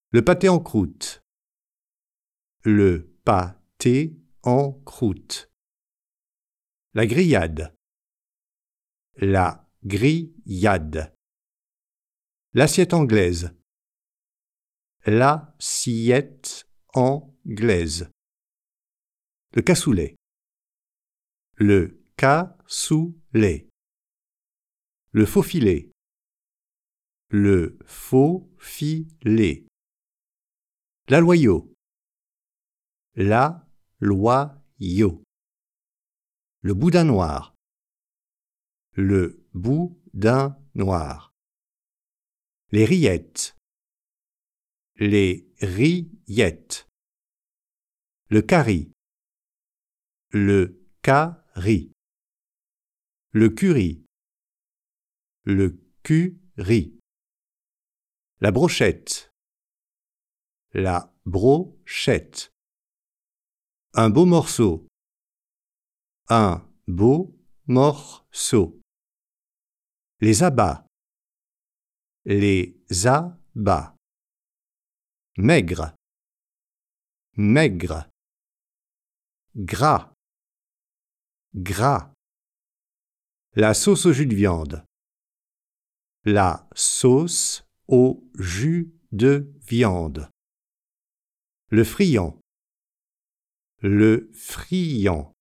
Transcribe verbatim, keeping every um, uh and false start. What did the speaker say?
Le pâté en croûte. Le pâté en croûte. La grillade. La grillade. L'assiette anglaise. L'assiette anglaise. Le cassoulet. Le cassoulet. Le faux filet. Le faux filet. La loyau. La loyau. Le boudin noir. Le boudin noir. Les rillettes. Les rillettes. Le carry. Le carry. Le curry. Le curry. La brochette. La brochette. Un beau morceau. Un beau morceau. Les abats. Les abats. Maigre. Maigre. Gras. Gras. La sauce au jus de viande. La sauce au jus de viande. Le friand. Le friand.